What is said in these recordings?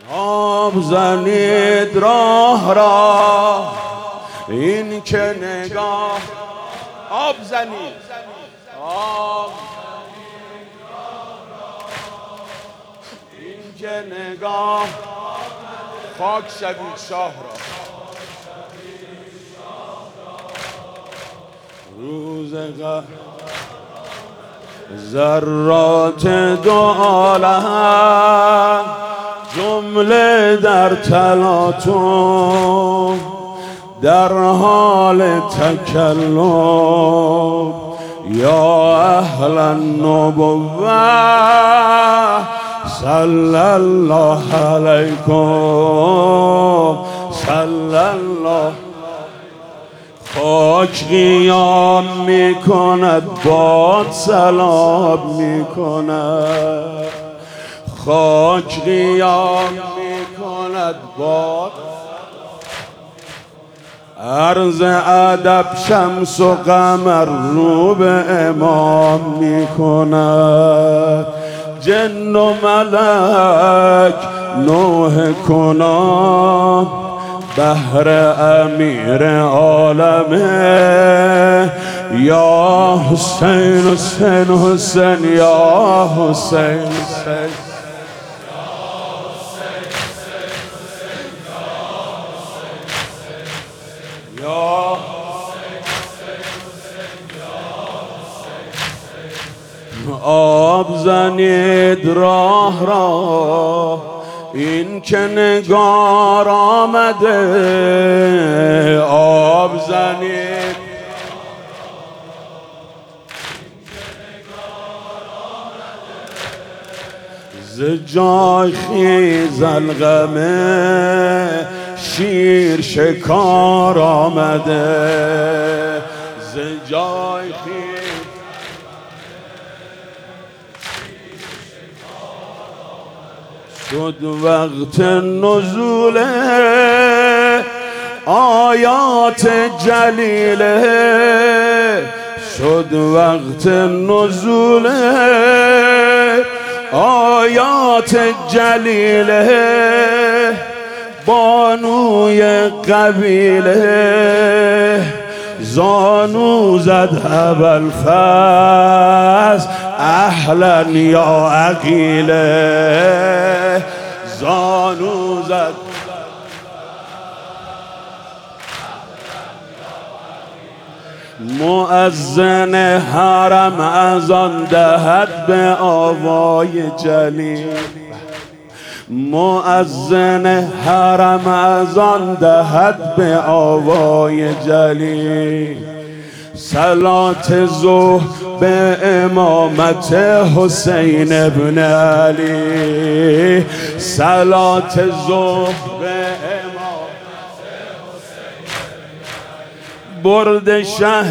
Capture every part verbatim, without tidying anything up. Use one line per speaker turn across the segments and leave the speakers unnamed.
آب زنید راه را، این که نگاه آب زنید آب این که نگاه خاک شوید شاه را. روز قهر ذرات دو عالم جمله در تلاطم در حال تکلم. یا اهل النبوة صلی الله علیکم صلی الله. خاک قیام می کند باد سلام می کند، خاک قیام می کند باد. عرض ادب شمس و قمر رو به امام می کند، جن و ملک نوح کنان بهر امیر عالمه. یا حسین حسین حسین یا حسین حسین یا آب زنید راه را، این که نگار آمده. آب زنید ز جای خیز الغمه، شیر شکار آمده. ز جای خیز شد وقت نزول آیات جلیله، شد وقت نزول آیات جلیله. بانوی قبیله زانو زد ابوالفضل اهلا یا عقیله. زانو زد مؤذن حرم از آن دهد به آوای جلیل، مؤذن حرم از آن دهد به آوای جلیل. صلات ظهر به امامت حسین ابن علی، صلات ظهر به امامت حسین برد شه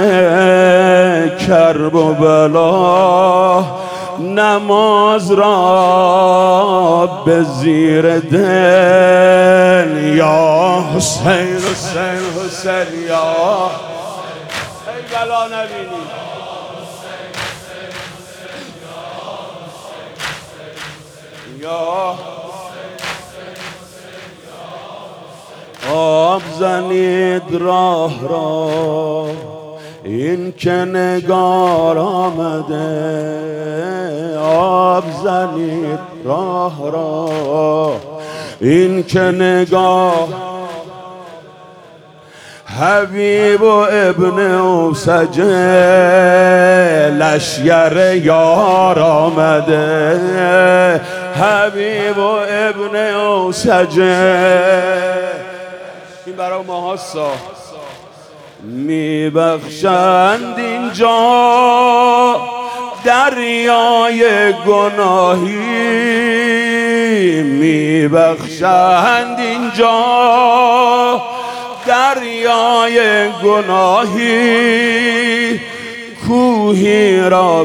کرب و بلا. نماز را به زیر دل یا حسین حسین حسین یا ای بلا نبینی. یا آب زنید راه را، این که نگار آمده. آب زنید راه را، این که نگار. حبیب و ابن اوسجه لشگر یار آمده. حبیب و ابن اوسجه این برای ما هستا میبخشند اینجا دریای گناهی، میبخشند اینجا دریای گناهی. کوهی را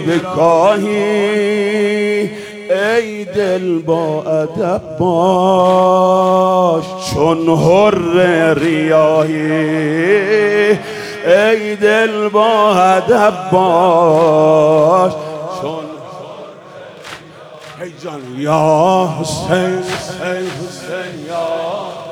بکاهی ای دل با ادب باش چون حر ریاهی. ای دل با ادب باش چون جان یا حسین حسین حسین یا